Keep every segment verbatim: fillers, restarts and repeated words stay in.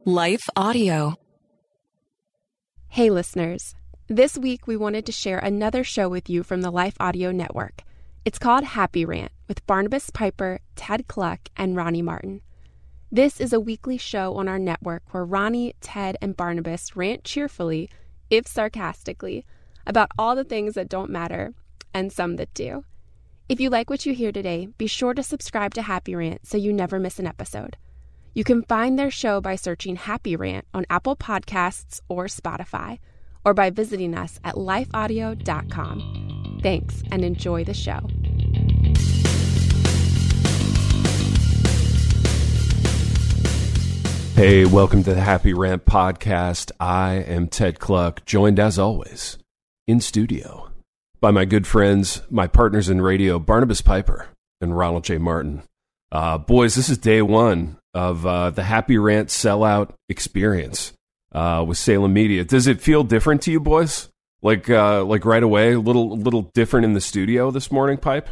Life Audio. Hey listeners, this week we wanted to share another show with you from the Life Audio Network. It's called Happy Rant with Barnabas Piper, Ted Kluck, and Ronnie Martin. This is a weekly show on our network where Ronnie, Ted, and Barnabas rant cheerfully, if sarcastically, about all the things that don't matter and some that do. If you like what you hear today, be sure to subscribe to Happy Rant so you never miss an episode. You can find their show by searching Happy Rant on Apple Podcasts or Spotify, or by visiting us at life audio dot com. Thanks, and enjoy the show. Hey, welcome to the Happy Rant podcast. I am Ted Kluck, joined as always in studio by my good friends, my partners in radio, Barnabas Piper and Ronald J. Martin. Uh, boys, this is day one of uh, the Happy Rant sellout experience uh, with Salem Media. Does it feel different to you, boys? Like, uh, like right away, a little, little different in the studio this morning, Pipe?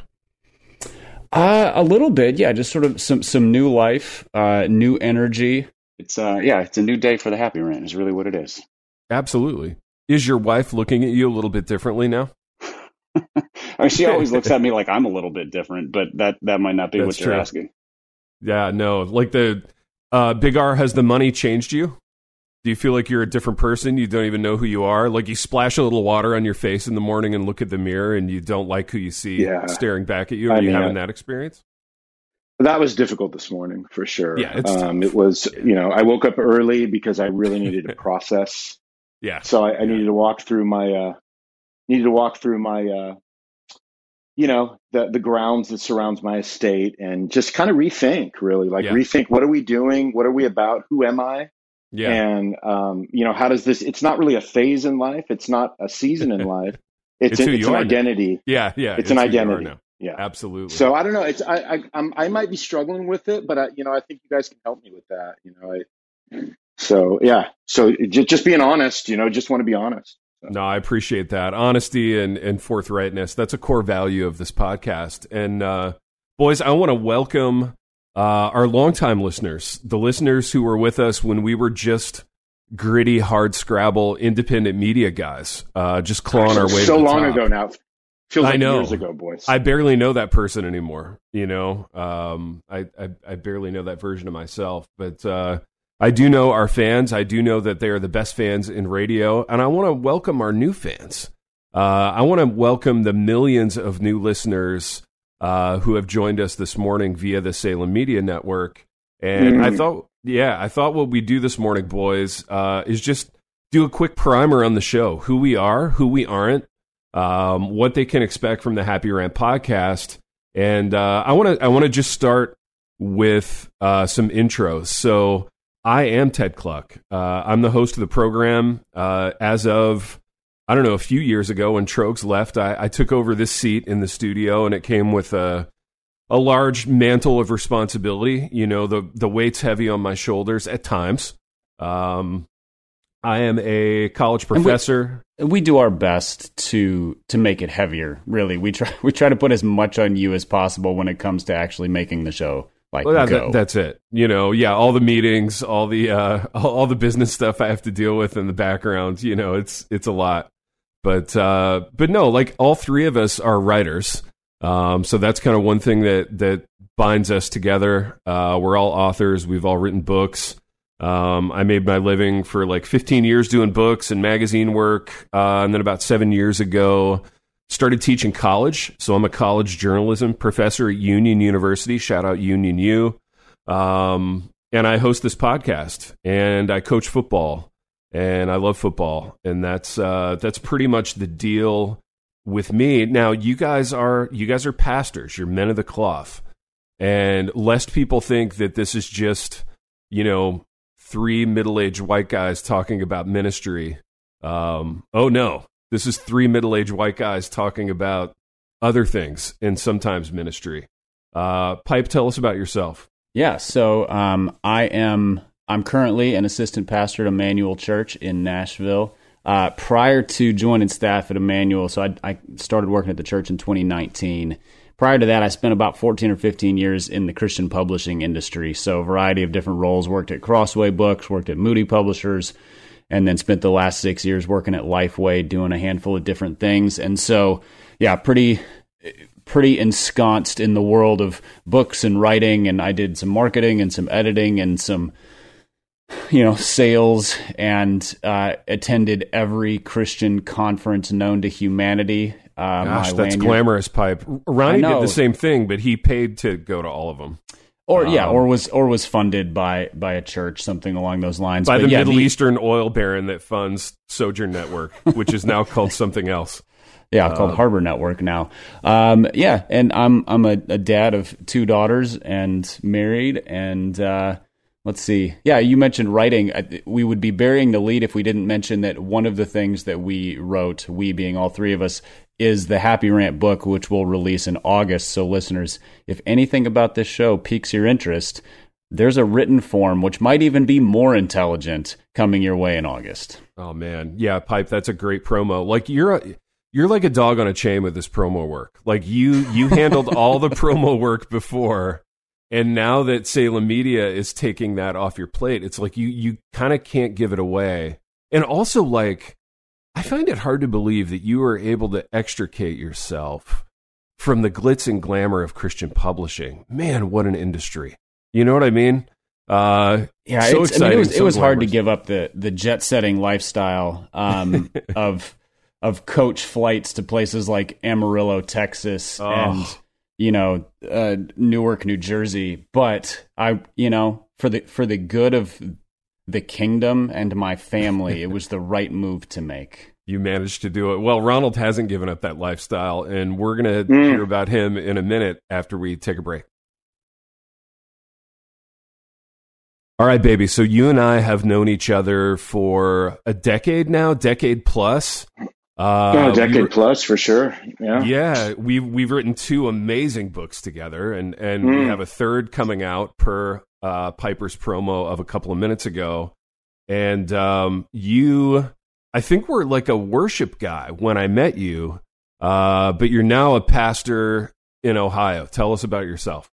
Uh, a little bit, yeah. Just sort of some some new life, uh, new energy. It's uh, yeah, it's a new day for the Happy Rant. Is really what it is. Absolutely. Is your wife looking at you a little bit differently now? I mean, she always looks at me like I'm a little bit different, but that that might not be That's what you're true. asking. Yeah, no. Like the uh, Big R, has the money changed you? Do you feel like you're a different person? You don't even know who you are? Like you splash a little water on your face in the morning and look at the mirror and you don't like who you see Yeah. staring back at you? Are I you mean, having I- that experience? That was difficult this morning for sure. Yeah, it's um, tough. it was. You know, I woke up early because I really needed to process. Yeah. So I, I needed to walk through my uh, needed to walk through my uh, you know the the grounds that surrounds my estate and just kind of rethink. Really, like Yeah. rethink. What are we doing? What are we about? Who am I? Yeah. And, um, you know, how does this, it's not really a phase in life. It's not a season in life. It's, It's an, who it's you an are now. identity. yeah. Yeah. It's, an who you are identity. now. Yeah. Absolutely. So I don't know. It's, I, I, I'm, I might be struggling with it, but I, you know, I think you guys can help me with that. You know, I, so yeah. So just, just being honest, you know, just want to be honest. So. No, I appreciate that. Honesty and, and forthrightness. That's a core value of this podcast. And, uh, boys, I want to welcome uh, our longtime listeners, the listeners who were with us when we were just gritty, hard scrabble, independent media guys, uh, just clawing our way so to the long top. ago now. Feels like I know. years ago, boys. I barely know that person anymore. You know, um, I, I I barely know that version of myself, but uh, I do know our fans. I do know that they are the best fans in radio, and I want to welcome our new fans. Uh, I want to welcome the millions of new listeners uh, who have joined us this morning via the Salem Media Network. And Mm. I thought, yeah, I thought what we do this morning, boys, uh, is just do a quick primer on the show, who we are, who we aren't. Um, what they can expect from the Happy Rant podcast, and uh, I want to I want to just start with uh, some intros. So I am Ted Kluck. Uh, I'm the host of the program. Uh, as of I don't know a few years ago, when Trogs left, I, I took over this seat in the studio, and it came with a a large mantle of responsibility. You know, the the weight's heavy on my shoulders at times. Um, I am a college professor. We do our best to to make it heavier. Really, we try we try to put as much on you as possible when it comes to actually making the show. Like, Well, that, go. that- that's it. You know, yeah, all the meetings, all the uh, all, all the business stuff I have to deal with in the background. You know, it's it's a lot. But uh, but no, like all three of us are writers. Um, so that's kind of one thing that that binds us together. Uh, we're all authors. We've all written books. Um, I made my living for like fifteen years doing books and magazine work. Uh, and then about seven years ago, started teaching college. So I'm a college journalism professor at Union University. Shout out Union U. Um, and I host this podcast and I coach football and I love football. And that's, uh, that's pretty much the deal with me. Now, you guys are, you guys are pastors. You're men of the cloth. And lest people think that this is just, you know, three middle-aged white guys talking about ministry. Um, oh no, this is three middle-aged white guys talking about other things and sometimes ministry. Uh, Pipe, tell us about yourself. Yeah, so um, I am I'm currently an assistant pastor at Emmanuel Church in Nashville. Uh, prior to joining staff at Emmanuel, so I, I started working at the church in twenty nineteen. prior to that, I spent about fourteen or fifteen years in the Christian publishing industry. So a variety of different roles, worked at Crossway Books, worked at Moody Publishers, and then spent the last six years working at Lifeway, doing a handful of different things. And so, yeah, pretty, pretty ensconced in the world of books and writing. And I did some marketing and some editing and some, you know, sales, and uh, attended every Christian conference known to humanity. Uh, Gosh, that's lanyard. Glamorous, Pipe. Ronnie did the same thing, but he paid to go to all of them. Or um, yeah, or was or was funded by by a church, something along those lines. By but the yeah, Middle the, Eastern oil baron that funds Sojourn Network, which is now called something else. Yeah, called uh, Harbor Network now. Um, yeah, and I'm I'm a, a dad of two daughters and married, and uh, let's see. Yeah, you mentioned writing. We would be burying the lead if we didn't mention that one of the things that we wrote, we being all three of us, is the Happy Rant book, which will release in August. So listeners, if anything about this show piques your interest, there's a written form, which might even be more intelligent, coming your way in August. Oh, man. Yeah, Pipe, that's a great promo. Like, you're a, you're like a dog on a chain with this promo work. Like, you you handled all the promo work before, and now that Salem Media is taking that off your plate, it's like you you kind of can't give it away. And also, like, I find it hard to believe that you are able to extricate yourself from the glitz and glamour of Christian publishing. Man, what an industry. You know what I mean? Uh, yeah, so it's, exciting. I mean, it was, so it was hard to give up the, the jet-setting lifestyle um, of of coach flights to places like Amarillo, Texas, oh. and, you know, uh, Newark, New Jersey. But I, you know, for the for the good of the kingdom and my family, it was the right move to make. You managed to do it. Well, Ronald hasn't given up that lifestyle, and we're going to mm. hear about him in a minute after we take a break. All right, baby. So you and I have known each other for a decade now, decade plus. Uh, yeah, a decade we were, plus for sure. Yeah, yeah. We've we've written two amazing books together, and and mm. we have a third coming out per uh, Piper's promo of a couple of minutes ago. And um, you, I think, were like a worship guy when I met you, uh, but you're now a pastor in Ohio. Tell us about yourself.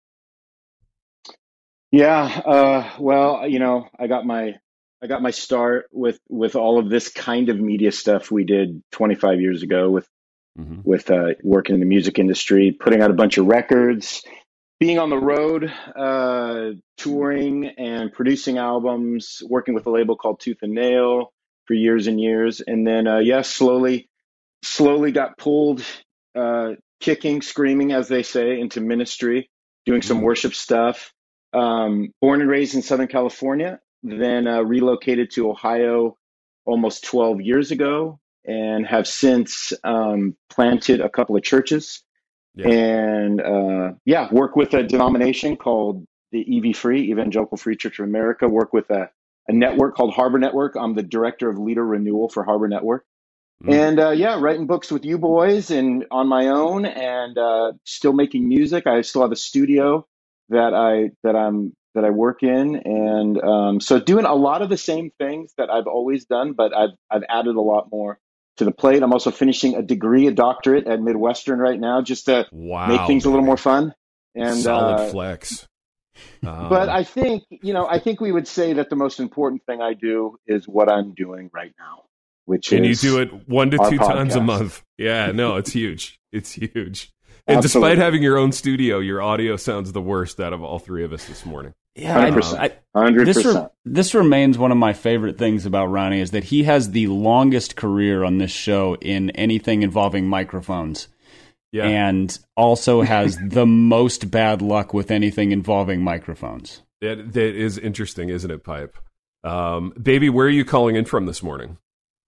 Yeah, uh, well, you know, I got my I got my start with, with all of this kind of media stuff we did twenty-five years ago with mm-hmm. with uh, working in the music industry, putting out a bunch of records, being on the road, uh, touring and producing albums, working with a label called Tooth and Nail for years and years, and then uh, yeah, slowly slowly got pulled, uh, kicking, screaming, as they say, into ministry, doing some mm-hmm. worship stuff. Um, born and raised in Southern California. Then uh, relocated to Ohio almost twelve years ago, and have since um, planted a couple of churches, yeah. and uh, yeah, work with a denomination called the E V Free, Evangelical Free Church of America. Work with a, a network called Harbor Network. I'm the director of leader renewal for Harbor Network, mm. and uh, yeah, writing books with you boys and on my own, and uh, still making music. I still have a studio that I that I'm. that I work in, and um, so doing a lot of the same things that I've always done, but I've I've added a lot more to the plate. I'm also finishing a degree, a doctorate at Midwestern right now, just to wow, make things a little more fun. And solid uh, flex. Um, but I think you know, I think we would say that the most important thing I do is what I'm doing right now, which and is you do it one to two podcast. times a month. Yeah, no, it's huge. It's huge. And Absolutely. Despite having your own studio, your audio sounds the worst out of all three of us this morning. Yeah, one hundred percent. I, I, one hundred percent. This, re- this remains one of my favorite things about Ronnie is that he has the longest career on this show in anything involving microphones. Yeah. And also has the most bad luck with anything involving microphones. That, that is interesting, isn't it, Pipe? Um, baby, where are you calling in from this morning?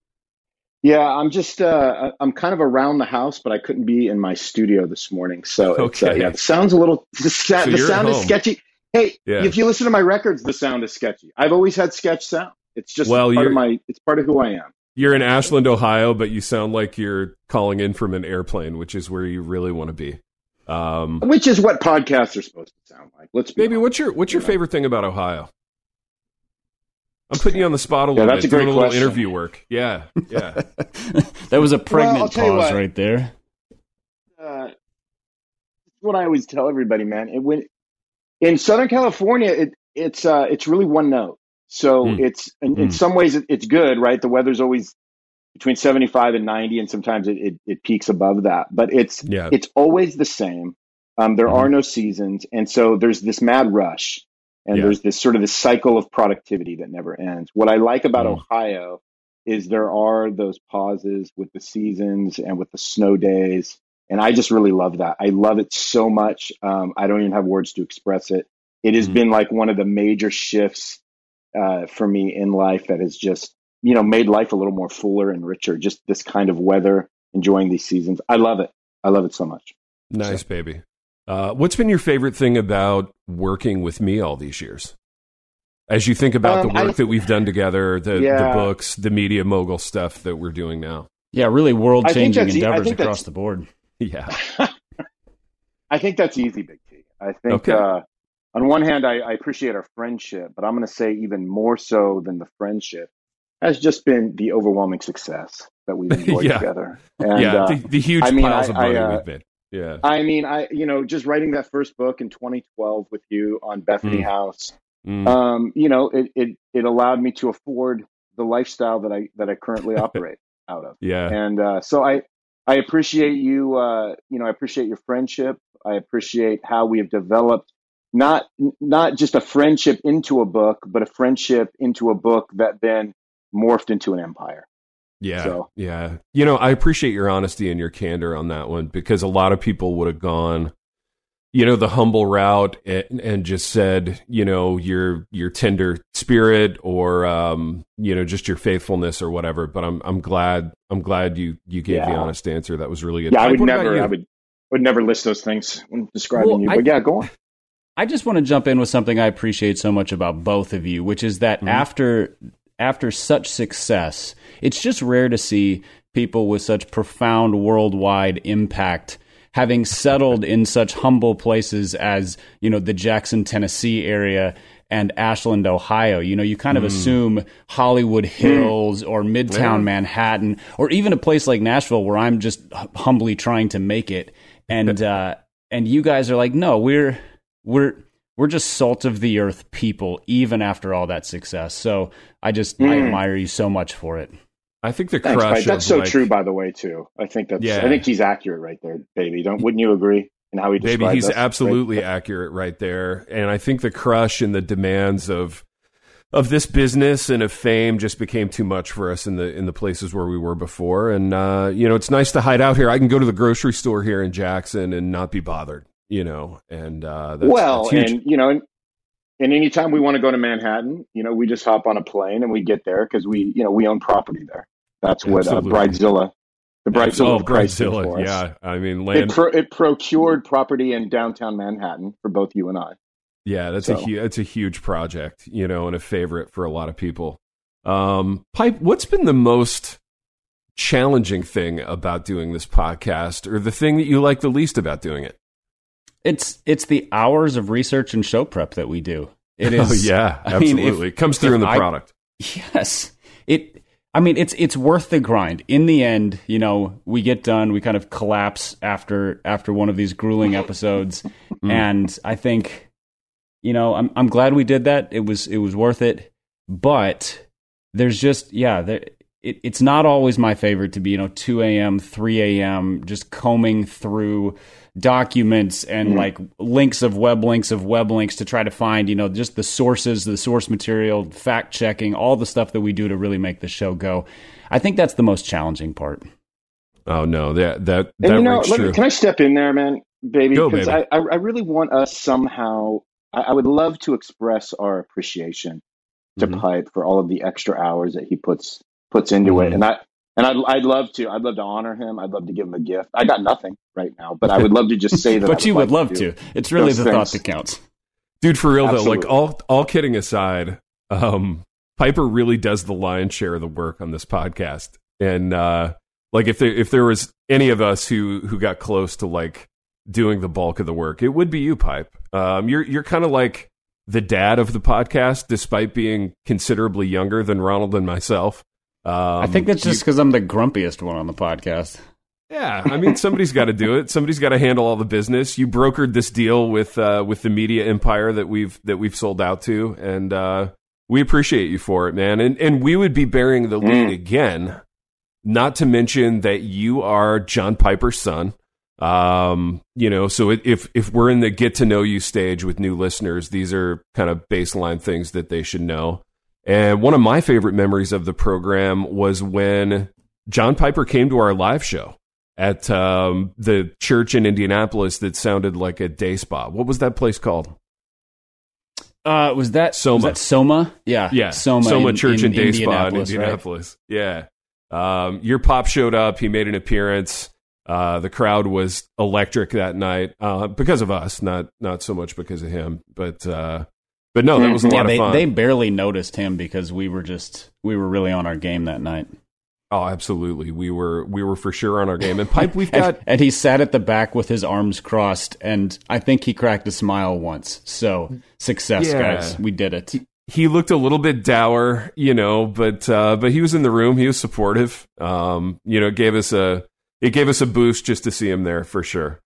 Yeah, I'm just, uh, I'm kind of around the house, but I couldn't be in my studio this morning. So okay. it's, uh, yeah, the sound's a little, the, sa- so the sound is sketchy. Hey, yeah. If you listen to my records, the sound is sketchy. I've always had sketch sound. It's just well, part of my, it's part of who I am. You're in Ashland, Ohio, but you sound like you're calling in from an airplane, which is where you really want to be. Um, which is what podcasts are supposed to sound like. Let's be Baby, honest. what's your, what's your yeah. favorite thing about Ohio? I'm putting you on the spot a little yeah, that's bit, a great doing a little question. interview work. Yeah, yeah. That was a pregnant well, pause right there. Uh, what I always tell everybody, man. It when in Southern California, it it's uh it's really one note. So mm. it's in, mm. in some ways it, it's good, right? The weather's always between seventy-five and ninety, and sometimes it, it, it peaks above that. But it's yeah. it's always the same. Um, there mm. are no seasons, and so there's this mad rush, and yeah. there's this sort of this cycle of productivity that never ends. What I like about mm. Ohio is there are those pauses with the seasons and with the snow days. And I just really love that. I love it so much. Um, I don't even have words to express it. It has mm-hmm. been like one of the major shifts uh, for me in life that has just, you know, made life a little more fuller and richer. Just this kind of weather, enjoying these seasons. I love it. I love it so much. Nice, so. baby. Uh, what's been your favorite thing about working with me all these years? As you think about um, the work I, that we've done together, the, yeah. the books, the media mogul stuff that we're doing now. Yeah, really world-changing endeavors across the board. Yeah. I think that's easy, Big T. I think okay. uh, on one hand, I, I appreciate our friendship, but I'm going to say even more so than the friendship has just been the overwhelming success that we've enjoyed yeah. together. And, yeah, uh, the, the huge I mean, piles I, of money I, uh, we've made. Yeah. I mean, I you know, just writing that first book in twenty twelve with you on Bethany mm. House, mm. um, you know, it, it it allowed me to afford the lifestyle that I that I currently operate out of. Yeah. And uh, so I. I appreciate you, uh, you know, I appreciate your friendship. I appreciate how we have developed not not just a friendship into a book, but a friendship into a book that then morphed into an empire. Yeah, so. yeah. You know, I appreciate your honesty and your candor on that one, because a lot of people would have gone, you know, the humble route and, and just said, you know, your your tender spirit or um, you know, just your faithfulness or whatever. But I'm I'm glad I'm glad you you gave yeah. the honest answer. That was really good. Yeah, I would never I would would never list those things when describing well, you. But I, yeah, go on. I just want to jump in with something I appreciate so much about both of you, which is that mm-hmm. after after such success, it's just rare to see people with such profound worldwide impact having settled in such humble places as, you know, the Jackson, Tennessee area and Ashland, Ohio. You know, you kind of mm. assume Hollywood Hills mm. or Midtown yeah. Manhattan, or even a place like Nashville where I'm just humbly trying to make it. And uh, and you guys are like, no, we're we're we're just salt of the earth people, even after all that success. So I just mm. I admire you so much for it. I think the Thanks, crush. Mike. That's so like, true, by the way, too. I think that's. Yeah. I think he's accurate right there, baby. Don't wouldn't you agree? And how he describes Baby, he's us, absolutely right? accurate right there. And I think the crush and the demands of of this business and of fame just became too much for us in the in the places where we were before. And uh, you know, it's nice to hide out here. I can go to the grocery store here in Jackson and not be bothered. You know, and uh, that's, well, that's huge. and you know. And, And anytime we want to go to Manhattan, you know, we just hop on a plane and we get there because we, you know, we own property there. That's what uh, Bridezilla, the Bridezilla, oh, Bridezilla, yeah. I mean, land. It, pro- it procured property in downtown Manhattan for both you and I. Yeah, that's so. a hu- that's a huge project, you know, and a favorite for a lot of people. Um, Pipe, what's been the most challenging thing about doing this podcast, or the thing that you like the least about doing it? It's it's the hours of research and show prep that we do. It is. Oh yeah, absolutely. I mean, if, it comes through in the I, product. Yes. It. I mean, it's it's worth the grind. In the end, you know, we get done, we kind of collapse after after one of these grueling episodes, mm. and I think, you know, I'm I'm glad we did that. It was it was worth it. But there's just yeah, there, it, it's not always my favorite to be, you know, two a.m., three a.m. just combing through documents and mm-hmm. like links of web links of web links to try to find, you know, just the sources, the source material, fact checking, all the stuff that we do to really make the show go. I think that's the most challenging part. Oh no, that that and that you know, rings let true. Me, can I step in there, man, baby? Go, because baby. I, I really want us somehow. I, I would love to express our appreciation to mm-hmm. Pipe for all of the extra hours that he puts puts into mm-hmm. it, and I. And I'd, I'd love to. I'd love to honor him. I'd love to give him a gift. I got nothing right now, but I would love to just say that. But you would like love to. to. It's really the things. Thought that counts. Dude, for real Absolutely. though, like all all kidding aside, um, Piper really does the lion's share of the work on this podcast. And uh, like if there if there was any of us who who got close to like doing the bulk of the work, it would be you, Pipe. Um, you're you're kind of like the dad of the podcast, despite being considerably younger than Ronald and myself. Um, I think that's just because I'm the grumpiest one on the podcast. Yeah, I mean, somebody's got to do it. Somebody's got to handle all the business. You brokered this deal with uh, with the media empire that we've that we've sold out to, and uh, we appreciate you for it, man. And and we would be bearing the lead mm. again. Not to mention that you are John Piper's son. Um, you know, so if if we're in the get to know you stage with new listeners, these are kind of baseline things that they should know. And one of my favorite memories of the program was when John Piper came to our live show at um, the church in Indianapolis that sounded like a day spa. What was that place called? Uh, was that Soma? Was that Soma? Yeah, yeah. Soma, Soma in, Church in and Day Indianapolis, Spa in Indianapolis. Right? Yeah. Um, your pop showed up. He made an appearance. Uh, the crowd was electric that night uh, because of us, not not so much because of him. But uh, but no, that was a yeah, lot they, of fun. They barely noticed him because we were just we were really on our game that night. Oh, absolutely. We were we were for sure on our game. And Pipe, we've got... and, and he sat at the back with his arms crossed, and I think he cracked a smile once. So, success, yeah. guys. We did it. He, he looked a little bit dour, you know, but uh, but he was in the room. He was supportive. Um, you know, it gave us a it gave us a boost just to see him there for sure.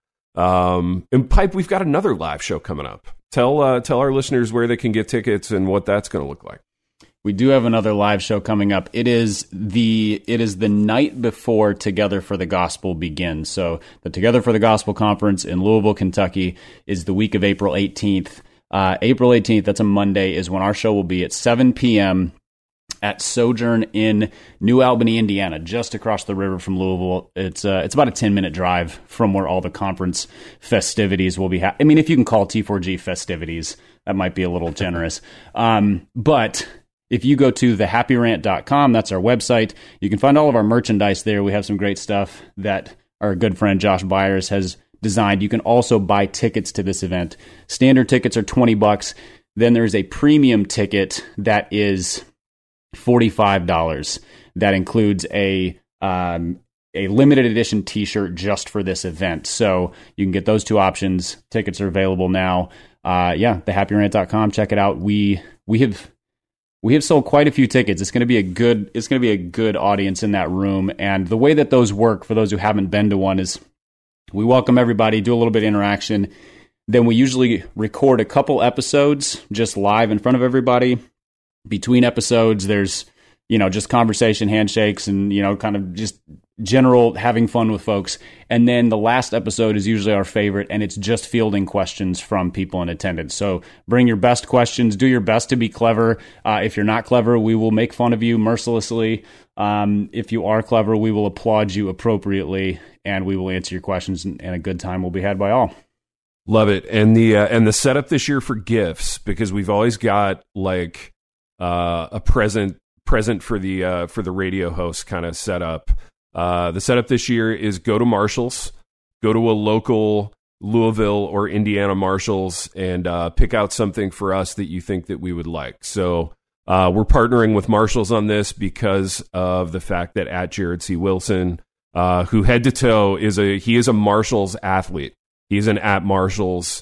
Um, and Pipe, we've got another live show coming up. Tell uh, tell our listeners where they can get tickets and what that's going to look like. We do have another live show coming up. It is the it is the night before Together for the Gospel begins. So the Together for the Gospel conference in Louisville, Kentucky is the week of April eighteenth. Uh, April eighteenth, that's a Monday, is when our show will be at seven p.m. at Sojourn in New Albany, Indiana, just across the river from Louisville. It's uh, it's about a ten-minute drive from where all the conference festivities will be. Ha- I mean, if you can call T four G festivities, that might be a little generous. Um, but... If you go to the happy rant dot com, that's our website, you can find all of our merchandise there. We have some great stuff that our good friend Josh Byers has designed. You can also buy tickets to this event. Standard tickets are twenty bucks. Then there's a premium ticket that is forty-five dollars. That includes a um, a limited edition t-shirt just for this event. So you can get those two options. Tickets are available now. Uh, yeah, the happy rant dot com. Check it out. We we have... We have sold quite a few tickets. It's going to be a good. It's going to be a good audience in that room. And the way that those work, for those who haven't been to one, is we welcome everybody, do a little bit of interaction. Then we usually record a couple episodes just live in front of everybody. Between episodes, there's you know just conversation, handshakes, and you know kind of just general having fun with folks. And then the last episode is usually our favorite, and it's just fielding questions from people in attendance. So bring your best questions, do your best to be clever. Uh, if you're not clever, we will make fun of you mercilessly. Um, if you are clever, we will applaud you appropriately, and we will answer your questions, and, and a good time will be had by all. Love it. And the uh, and the setup this year for gifts, because we've always got like uh, a present present for the uh, for the radio host kind of setup. Uh, the setup this year is go to Marshall's, go to a local Louisville or Indiana Marshall's, and uh, pick out something for us that you think that we would like. So uh, we're partnering with Marshall's on this because of the fact that at Jared C. Wilson, uh, who head to toe is a he is a Marshall's athlete. He's an at Marshall's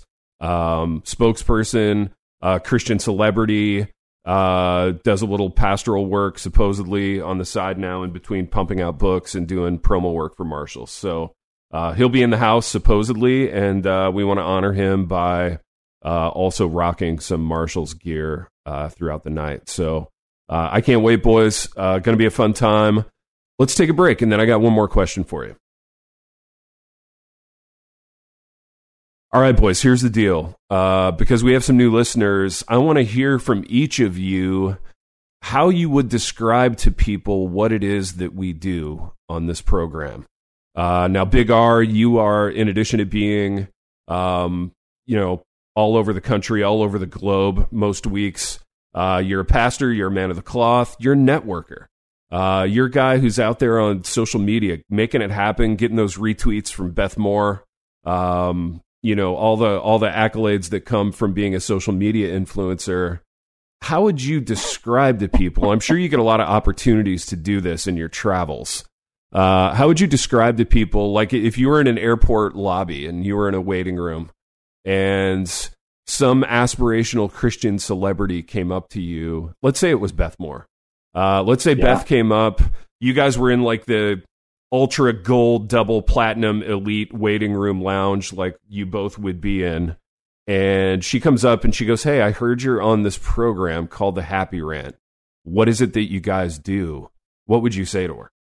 um, spokesperson, uh, Christian celebrity. Uh, does a little pastoral work supposedly on the side now in between pumping out books and doing promo work for Marshall. So uh, he'll be in the house supposedly, and uh, we want to honor him by uh, also rocking some Marshall's gear uh, throughout the night. So uh, I can't wait, boys. Uh, going to be a fun time. Let's take a break, and then I got one more question for you. All right, boys, here's the deal. Uh, because we have some new listeners, I want to hear from each of you how you would describe to people what it is that we do on this program. Uh, now, Big R, you are, in addition to being, um, you know, all over the country, all over the globe most weeks, uh, you're a pastor, you're a man of the cloth, you're a networker. Uh, you're a guy who's out there on social media, making it happen, getting those retweets from Beth Moore, um, you know, all the all the accolades that come from being a social media influencer. How would you describe to people? I'm sure you get a lot of opportunities to do this in your travels. Uh, how would you describe to people, like if you were in an airport lobby and you were in a waiting room and some aspirational Christian celebrity came up to you, let's say it was Beth Moore. Uh, let's say yeah. Beth came up, you guys were in like the ultra gold, double platinum, elite waiting room lounge like you both would be in. And she comes up and she goes, "Hey, I heard you're on this program called the Happy Rant. What is it that you guys do?" What would you say to her?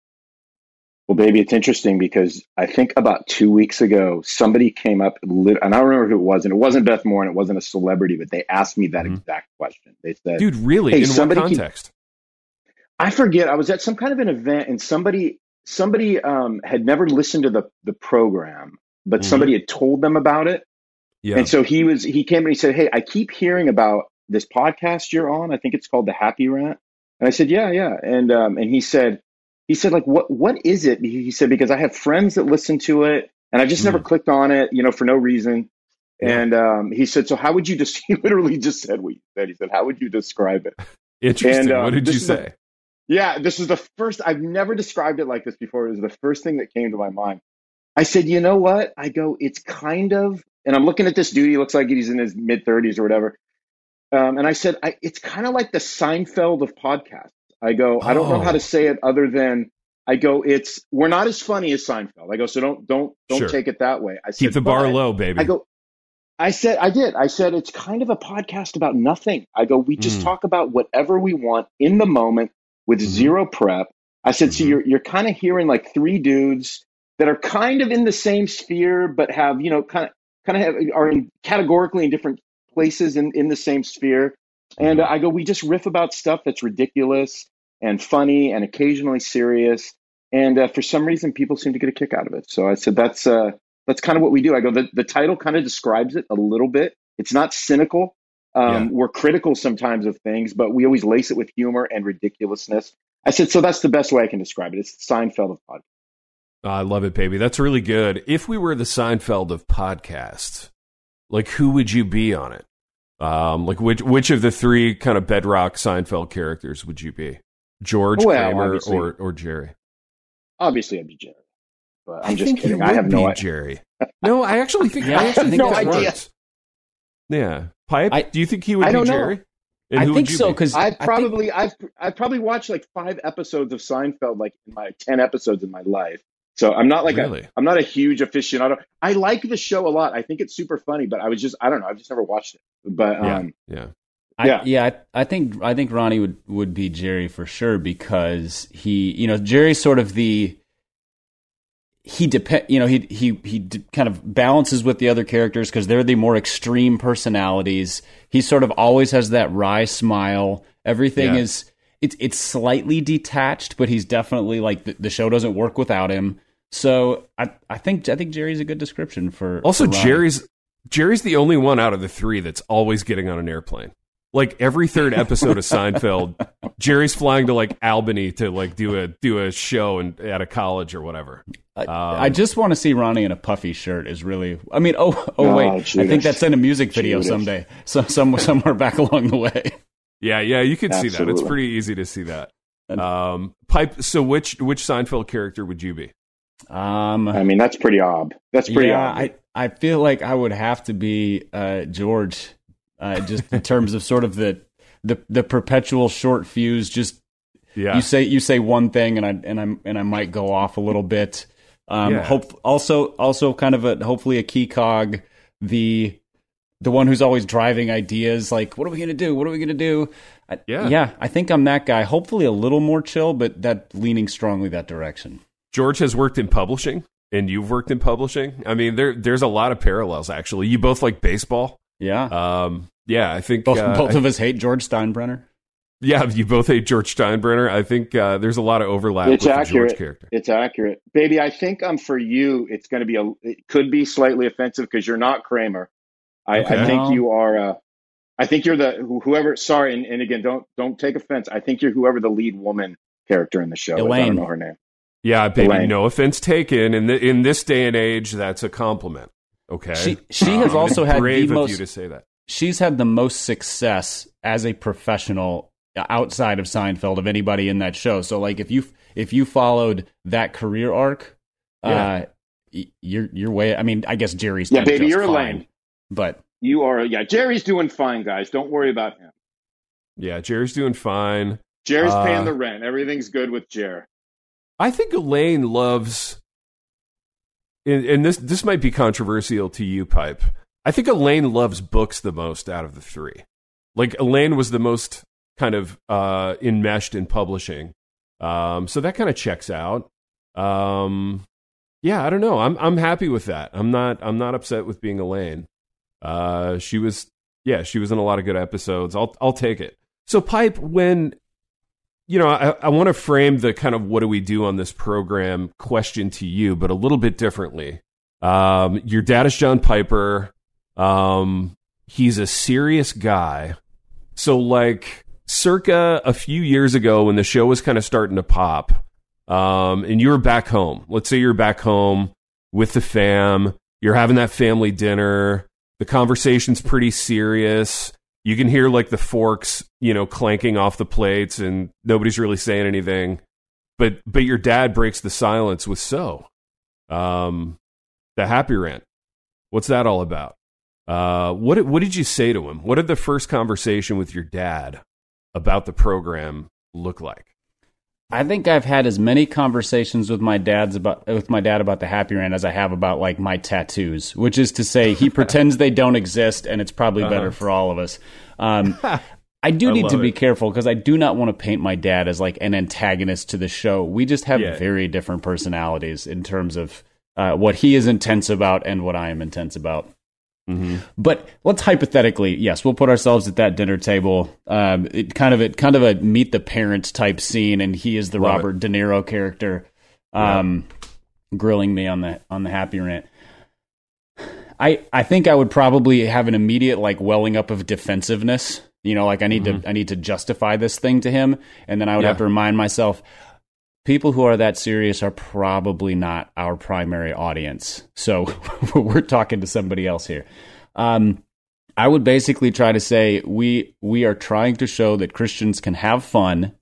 Well, baby, it's interesting because I think about two weeks ago, somebody came up, and I don't remember who it was, and it wasn't Beth Moore, and it wasn't a celebrity, but they asked me that mm-hmm. exact question. They said, "Dude, really? Hey, in what context?" Can... I forget. I was at some kind of an event, and somebody somebody um, had never listened to the, the program, but mm-hmm. somebody had told them about it. Yeah. And so he was he came and he said, "Hey, I keep hearing about this podcast you're on. I think it's called the Happy Rant." And I said, "Yeah, yeah." And um, and he said. He said, like, what, what is it? He said, because I have friends that listen to it and I just mm. never clicked on it, you know, for no reason. Yeah. And um, he said, so how would you just, he literally just said what you said. He said, how would you describe it? Interesting. And, um, what did you say? The, yeah, this is the first, I've never described it like this before. It was the first thing that came to my mind. I said, you know what? I go, it's kind of, and I'm looking at this dude. He looks like he's in his mid thirties or whatever. Um, and I said, I, it's kind of like the Seinfeld of podcasts. I go, I don't know how to say it other than I go, it's, we're not as funny as Seinfeld. I go, so don't, don't, don't sure. take it that way. I said, keep the bar low, baby. I go, I said, I did. I said, it's kind of a podcast about nothing. I go, we just mm. talk about whatever we want in the moment with mm-hmm. zero prep. I said, mm-hmm. so you're, you're kind of hearing like three dudes that are kind of in the same sphere, but have, you know, kind of, kind of have, are in, categorically in different places in, in the same sphere. And mm-hmm. uh, I go, we just riff about stuff that's ridiculous and funny and occasionally serious. And uh, for some reason, people seem to get a kick out of it. So I said, that's uh, that's kind of what we do. I go, the, the title kind of describes it a little bit. It's not cynical. Um, yeah. We're critical sometimes of things, but we always lace it with humor and ridiculousness. I said, so that's the best way I can describe it. It's the Seinfeld of podcasts. Oh, I love it, baby. That's really good. If we were the Seinfeld of podcasts, like who would you be on it? Um, like which which of the three kind of bedrock Seinfeld characters would you be? George, well, Kramer, or or Jerry? Obviously, I'd be Jerry. But I'm I just think kidding. You would I have be no idea. Jerry. No, I actually think yeah, I actually think no that idea. works. Yeah, Pipe. I, do you think he would I be don't Jerry? Know. And I who think would you so be? because I've probably think... I've I've probably watched like five episodes of Seinfeld, like in my ten episodes in my life. So I'm not like really? a I'm not a huge aficionado. I like the show a lot. I think it's super funny, but I was just I don't know. I've just never watched it. But yeah, um, yeah. I, yeah, yeah. I, I think I think Ronnie would, would be Jerry for sure because he, you know, Jerry's sort of the he depend, you know, he he he d- kind of balances with the other characters because they're the more extreme personalities. He sort of always has that wry smile. Everything yeah. is it's it's slightly detached, but he's definitely like the, the show doesn't work without him. So I I think I think Jerry's a good description for also for Jerry's Jerry's the only one out of the three that's always getting on an airplane. Like every third episode of Seinfeld, Jerry's flying to like Albany to like do a do a show and at a college or whatever. I, um, I just want to see Ronnie in a puffy shirt. Is really, I mean, oh, oh, oh wait, Judas. I think that's in a music video Judas. someday, so some somewhere back along the way. Yeah, yeah, you can Absolutely. see that. It's pretty easy to see that. Um, Pipe. So, which which Seinfeld character would you be? Um, I mean, that's pretty odd. That's pretty yeah, odd. I I feel like I would have to be uh, George, uh, just in terms of sort of the. The the perpetual short fuse, just yeah. you say you say one thing and I and I and I might go off a little bit. Um, yeah. hope also also kind of a hopefully a key cog, the the one who's always driving ideas. Like, what are we gonna do? What are we gonna do? I, yeah, yeah. I think I'm that guy. Hopefully a little more chill, but that leaning strongly that direction. George has worked in publishing, and you've worked in publishing. I mean, there there's a lot of parallels actually. You both like baseball. Yeah. Um. Yeah, I think both, uh, both I, of us hate George Steinbrenner. Yeah, you both hate George Steinbrenner. I think uh, there's a lot of overlap it's with accurate. the George character. It's accurate, baby. I think um for you, it's going to be a. It could be slightly offensive because you're not Kramer. I, Okay. I think No. you are. Uh, I think you're the whoever. Sorry, and, and again, don't don't take offense. I think you're whoever the lead woman character in the show is. I Elaine. don't know her name. Yeah, baby. Elaine. No offense taken. In the, in this day and age, that's a compliment. Okay. She she has Um, also it's had brave the of most. you to say that. She's had the most success as a professional outside of Seinfeld of anybody in that show. So like if you if you followed that career arc, Yeah. uh, you're you're way. I mean, I guess Jerry's Yeah, done baby, just you're fine, Elaine. but You are. Yeah, Jerry's doing fine, guys. Don't worry about him. Yeah, Jerry's doing fine. Jerry's Uh, paying the rent. Everything's good with Jer. I think Elaine loves, and, and this this might be controversial to you, Pipe. I think Elaine loves books the most out of the three. Like, Elaine was the most kind of uh, enmeshed in publishing. Um, so that kind of checks out. Um, yeah, I don't know. I'm I'm happy with that. I'm not I'm not upset with being Elaine. Uh, she was yeah, she was in a lot of good episodes. I'll I'll take it. So, Pipe, when you know, I, I want to frame the kind of what do we do on this program question to you, but a little bit differently. Um, your dad is John Piper. Um, he's a serious guy. So, like, circa a few years ago when the show was kind of starting to pop, um, and you were back home. Let's say you're back home with the fam. You're having that family dinner. The conversation's pretty serious. You can hear, like, the forks, you know, clanking off the plates, and nobody's really saying anything. But but your dad breaks the silence with so. Um, the Happy Rant. What's that all about? Uh, what what did you say to him? What did the first conversation with your dad about the program look like? I think I've had as many conversations with my dad's about with my dad about the Happy Rant as I have about, like, my tattoos, which is to say he pretends they don't exist, and it's probably better uh-huh. for all of us. Um, I do I need to be it. careful because I do not want to paint my dad as, like, an antagonist to the show. We just have yeah. very different personalities in terms of uh, what he is intense about and what I am intense about. Mm-hmm. But let's hypothetically, yes, we'll put ourselves at that dinner table. Um, it kind of a kind of a meet the parents type scene, and he is the Love Robert it. De Niro character, um, yeah. grilling me on the on the Happy Rant. I I think I would probably have an immediate, like, welling up of defensiveness. You know, like I need mm-hmm. to I need to justify this thing to him, and then I would yeah. have to remind myself, people who are that serious are probably not our primary audience. So we're talking to somebody else here. Um, I would basically try to say we we are trying to show that Christians can have fun,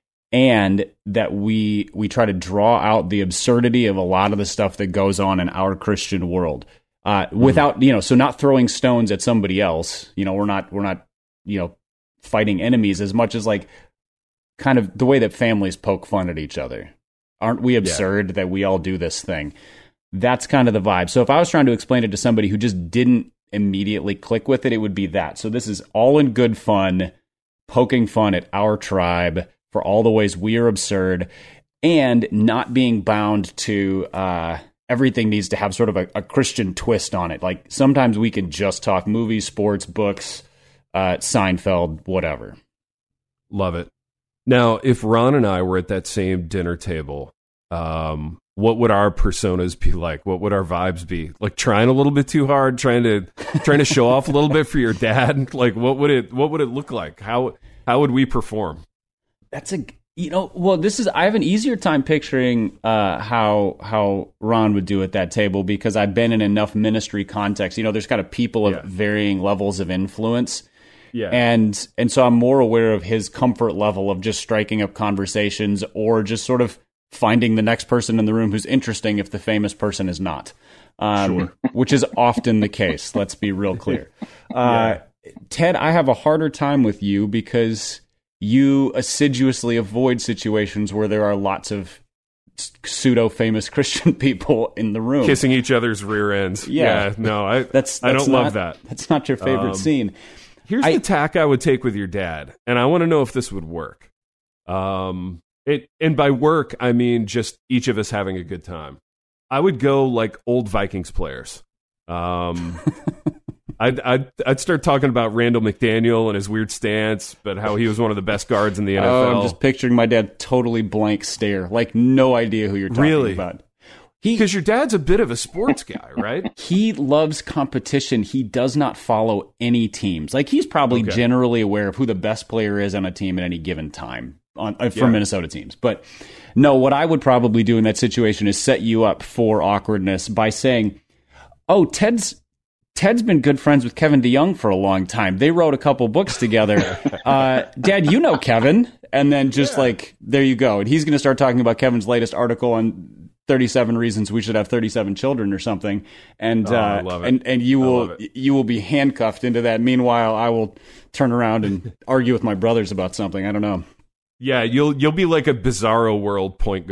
and that we we try to draw out the absurdity of a lot of the stuff that goes on in our Christian world. Uh, without, you know, so not throwing stones at somebody else. You know, we're not we're not, you know, fighting enemies as much as, like, kind of the way that families poke fun at each other. Aren't we absurd yeah. that we all do this thing? That's kind of the vibe. So if I was trying to explain it to somebody who just didn't immediately click with it, it would be that. So this is all in good fun, poking fun at our tribe for all the ways we are absurd, and not being bound to uh, everything needs to have sort of a, a Christian twist on it. Like, sometimes we can just talk movies, sports, books, uh, Seinfeld, whatever. Love it. Now, if Ron and I were at that same dinner table, um, what would our personas be like? What would our vibes be? Like, trying a little bit too hard, trying to trying to show off a little bit for your dad? Like, what would it what would it look like? How how would we perform? That's a you know, well, this is I have an easier time picturing uh, how how Ron would do at that table, because I've been in enough ministry context. You know, there's kind of people of yeah. varying levels of influence. Yeah. And and so I'm more aware of his comfort level of just striking up conversations, or just sort of finding the next person in the room who's interesting if the famous person is not, um, sure. which is often the case. Let's be real clear. Uh, yeah. Ted, I have a harder time with you because you assiduously avoid situations where there are lots of pseudo-famous Christian people in the room. Kissing each other's rear ends. Yeah. yeah no, I, that's, that's I don't not, love that. That's not your favorite um, scene. Here's I, the tack I would take with your dad, and I want to know if this would work. Um, it and by work, I mean just each of us having a good time. I would go like old Vikings players. Um, I'd, I'd I'd start talking about Randall McDaniel and his weird stance, but how he was one of the best guards in the N F L. Oh, I'm just picturing my dad totally blank stare, like no idea who you're talking really? about. Because your dad's a bit of a sports guy, right? He loves competition. He does not follow any teams. Like, he's probably okay. generally aware of who the best player is on a team at any given time on, uh, for yeah. Minnesota teams. But no, what I would probably do in that situation is set you up for awkwardness by saying, oh, Ted's Ted's been good friends with Kevin DeYoung for a long time. They wrote a couple books together. uh, Dad, you know Kevin. And then just yeah. like, there you go. And he's going to start talking about Kevin's latest article on thirty-seven reasons we should have thirty-seven children or something, and oh, uh, I love it. and and you will you will be handcuffed into that. Meanwhile, I will turn around and argue with my brothers about something. I don't know. Yeah, you'll you'll be like a Bizarro World point guard.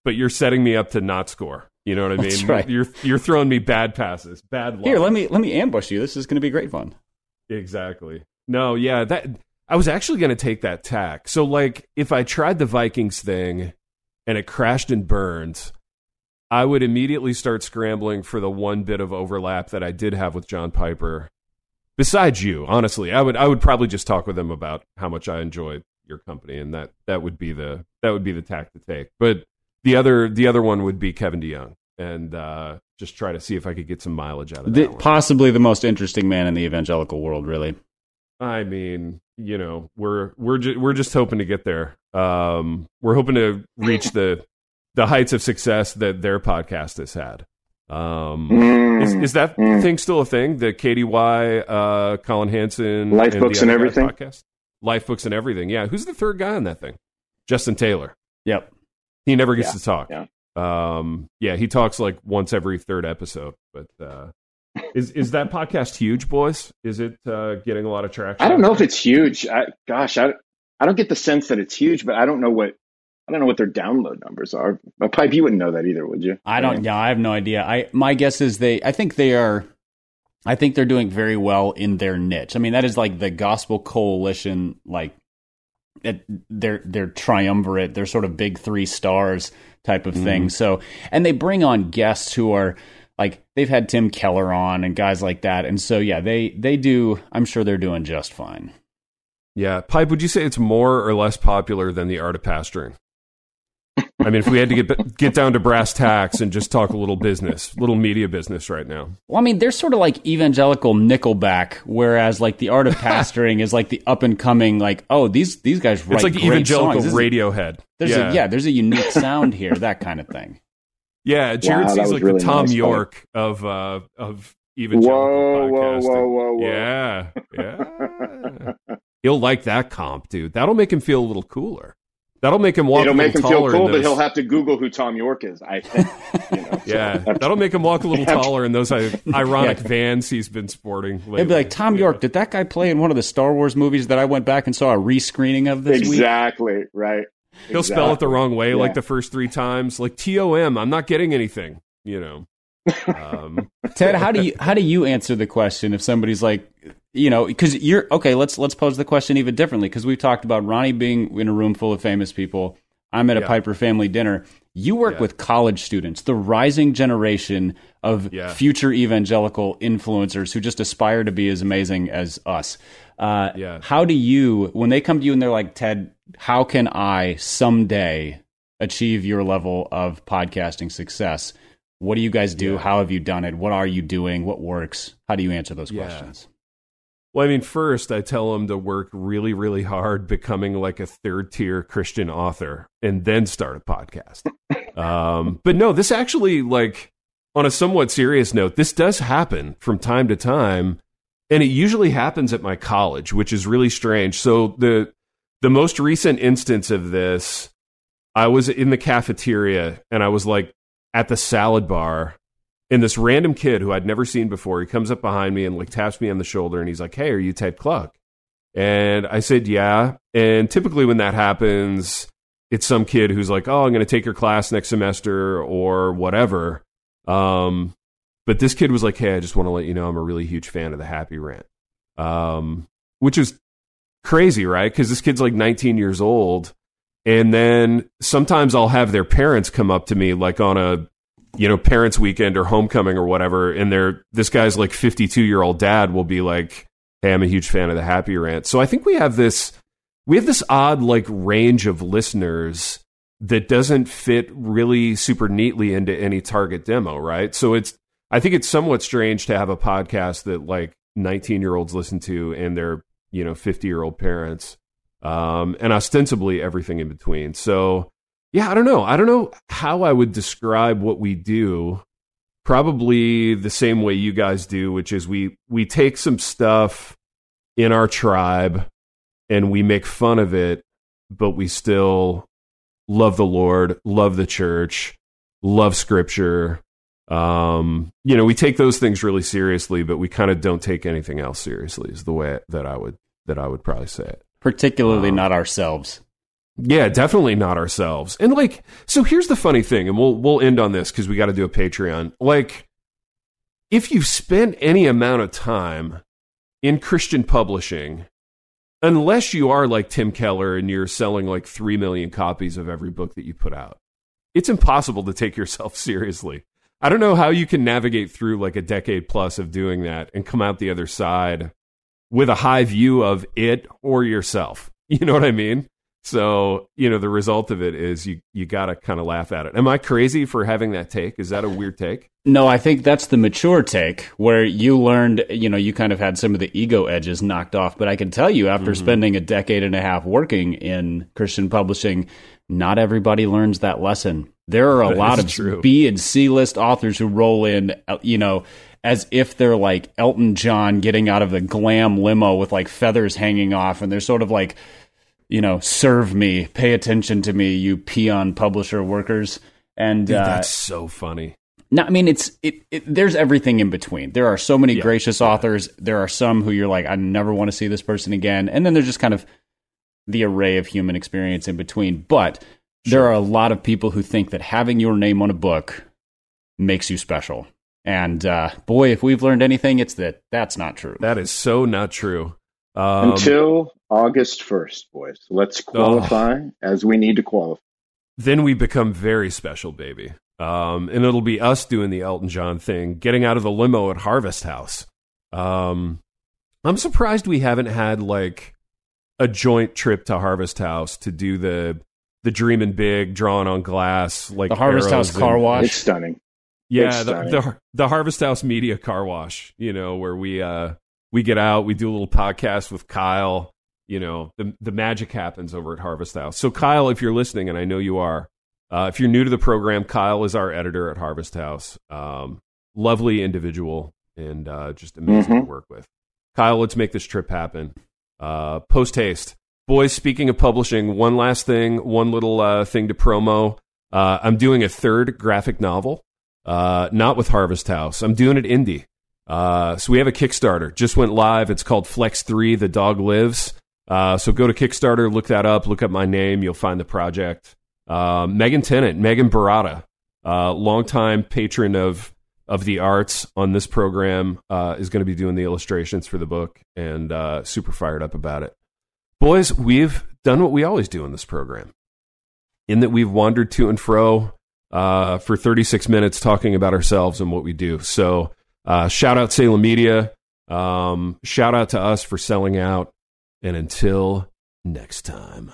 but you're setting me up to not score. You know what I mean? That's right. You're you're throwing me bad passes, bad luck. Here, let me let me ambush you. This is going to be great fun. Exactly. No, yeah, that I was actually going to take that tack. So, like, if I tried the Vikings thing and it crashed and burned, I would immediately start scrambling for the one bit of overlap that I did have with John Piper. Besides you, honestly, I would I would probably just talk with him about how much I enjoyed your company, and that that would be the that would be the tack to take. But the other the other one would be Kevin DeYoung, and uh, just try to see if I could get some mileage out of the, that. Possibly the most interesting man in the evangelical world, really. I mean, you know, we're we're ju- we're just hoping to get there. Um, we're hoping to reach the the heights of success that their podcast has had. Um, mm, is, is that mm. thing still a thing? The K D Y, uh, Colin Hansen, Life and Books and Everything podcast? Life Books and Everything. Yeah. Who's the third guy on that thing? Justin Taylor. Yep. He never gets yeah, to talk. Yeah. Um, yeah, he talks like once every third episode. But uh, is is that podcast huge, boys? Is it uh, getting a lot of traction? I don't know if it's huge. I, gosh, I I don't get the sense that it's huge, but I don't know what I don't know what their download numbers are. But Pipe, you wouldn't know that either, would you? I don't. Yeah, I have no idea. I my guess is they. I think they are. I think they're doing very well in their niche. I mean, that is like the Gospel Coalition, like it, they're they're triumvirate. They're sort of big three stars type of thing. Mm. So, and they bring on guests who are like they've had Tim Keller on and guys like that. And so, yeah, they they do. I'm sure they're doing just fine. Yeah, Pipe. Would you say it's more or less popular than The Art of Pastoring? I mean, if we had to get get down to brass tacks and just talk a little business, little media business right now. Well, I mean, they're sort of like evangelical Nickelback, whereas like The Art of Pastoring is like the up and coming, like, oh, these these guys write It's like great evangelical songs. Radiohead. There's yeah. A, yeah, there's a unique sound here, that kind of thing. Yeah, Jared wow, seems like really the Tom nice York fight. of uh, of evangelical whoa, podcasting. Whoa, whoa, whoa, Yeah, yeah. He'll like that comp, dude. That'll make him feel a little cooler. That'll make him walk It'll a little make him taller. feel cool, those... but he'll have to Google who Tom York is, I think. You know, yeah, so that'll make him walk a little taller in those ironic yeah. Vans he's been sporting lately. It'd be like, Tom York, yeah. did that guy play in one of the Star Wars movies that I went back and saw a rescreening of this exactly, week? Right. He'll exactly. spell it the wrong way yeah. like the first three times. Like T O M, I'm not getting anything, you know. Um, Ted, how do you how do you answer the question if somebody's like, you know, because you're okay. Let's let's pose the question even differently, because we've talked about Ronnie being in a room full of famous people. I'm at a yeah. Piper family dinner. You work yeah. with college students, the rising generation of yeah. future evangelical influencers who just aspire to be as amazing as us. Uh, yeah. How do you, when they come to you and they're like, Ted, how can I someday achieve your level of podcasting success? What do you guys do? Yeah. How have you done it? What are you doing? What works? How do you answer those yeah. questions? Well, I mean, first, I tell them to work really, really hard becoming like a third-tier Christian author and then start a podcast. um, but no, this actually, like, on a somewhat serious note, this does happen from time to time, and it usually happens at my college, which is really strange. So the the most recent instance of this, I was in the cafeteria, and I was, like, at the salad bar, and this random kid who I'd never seen before, he comes up behind me and like taps me on the shoulder, and he's like, "Hey, are you Ted Kluck?" And I said, "Yeah." And typically when that happens, it's some kid who's like, "Oh, I'm going to take your class next semester," or whatever. Um, but this kid was like, "Hey, I just want to let you know I'm a really huge fan of the Happy Rant," um, which is crazy, right? Because this kid's like nineteen years old. And then sometimes I'll have their parents come up to me like on a, you know, parents' weekend or homecoming or whatever, and they're this guy's like fifty-two-year-old dad will be like, "Hey, I'm a huge fan of the Happy Rant." So I think we have this we have this odd like range of listeners that doesn't fit really super neatly into any target demo, right? So it's I think it's somewhat strange to have a podcast that like nineteen-year-olds listen to and their, you know, fifty-year-old parents, um, and ostensibly everything in between. So yeah, I don't know. I don't know how I would describe what we do. Probably the same way you guys do, which is we we take some stuff in our tribe and we make fun of it, but we still love the Lord, love the church, love Scripture. Um, you know, we take those things really seriously, but we kind of don't take anything else seriously. Is the way that I would that I would probably say it. Particularly um, not ourselves. Yeah, definitely not ourselves. And like, so here's the funny thing, and we'll we'll end on this because we got to do a Patreon. Like, if you spend any amount of time in Christian publishing, unless you are like Tim Keller and you're selling like three million copies of every book that you put out, it's impossible to take yourself seriously. I don't know how you can navigate through like a decade plus of doing that and come out the other side with a high view of it or yourself. You know what I mean? So, you know, the result of it is you, you got to kind of laugh at it. Am I crazy for having that take? Is that a weird take? No, I think that's the mature take where you learned, you know, you kind of had some of the ego edges knocked off. But I can tell you, after mm-hmm. spending a decade and a half working in Christian publishing, not everybody learns that lesson. There are a that lot of true. B and C list authors who roll in, you know, as if they're like Elton John getting out of the glam limo with like feathers hanging off. And they're sort of like, you know, serve me, pay attention to me, you peon publisher workers. And Dude, uh, that's so funny. No, I mean, it's it, it. There's everything in between. There are so many yeah, gracious yeah. authors. There are some who you're like, I never want to see this person again. And then there's just kind of the array of human experience in between. But sure. there are a lot of people who think that having your name on a book makes you special. And uh, boy, if we've learned anything, it's that that's not true. That is so not true. Um, Until August first, boys. Let's qualify oh. as we need to qualify. Then we become very special, baby. Um, and it'll be us doing the Elton John thing, getting out of the limo at Harvest House. Um, I'm surprised we haven't had like a joint trip to Harvest House to do the the Dreamin' Big, drawing on glass, like the Harvest House and, car wash. It's stunning. Yeah, it's the, stunning. the the Harvest House media car wash. You know, where we uh, we get out, we do a little podcast with Kyle. You know, the the magic happens over at Harvest House. So Kyle, if you're listening, and I know you are, uh, if you're new to the program, Kyle is our editor at Harvest House. Um, lovely individual and uh, just amazing mm-hmm. to work with. Kyle, let's make this trip happen. Uh, post haste. Boys, speaking of publishing, one last thing, one little uh, thing to promo. Uh, I'm doing a third graphic novel, uh, not with Harvest House. I'm doing it indie. Uh, so we have a Kickstarter. Just went live. It's called Flex three, The Dog Lives. Uh, so go to Kickstarter, look that up, look up my name. You'll find the project. Uh, Megan Tennant, Megan Barata, uh, longtime patron of of the arts on this program, uh, is going to be doing the illustrations for the book, and uh, super fired up about it. Boys, we've done what we always do in this program, in that we've wandered to and fro uh, for thirty-six minutes talking about ourselves and what we do. So uh, shout out Salem Media. Um, shout out to us for selling out. And until next time.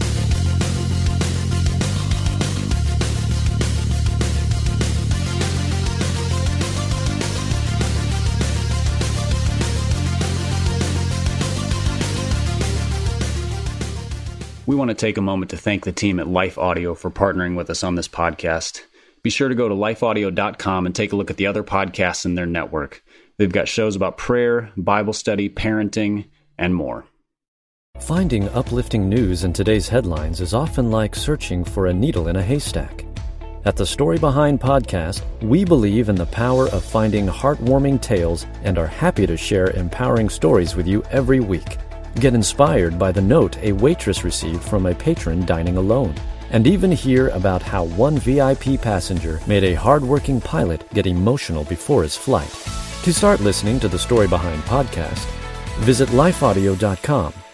We want to take a moment to thank the team at Life Audio for partnering with us on this podcast. Be sure to go to life audio dot com and take a look at the other podcasts in their network. They've got shows about prayer, Bible study, parenting, and more. Finding uplifting news in today's headlines is often like searching for a needle in a haystack. At the Story Behind podcast, we believe in the power of finding heartwarming tales and are happy to share empowering stories with you every week. Get inspired by the note a waitress received from a patron dining alone, and even hear about how one V I P passenger made a hardworking pilot get emotional before his flight. To start listening to the Story Behind podcast, visit life audio dot com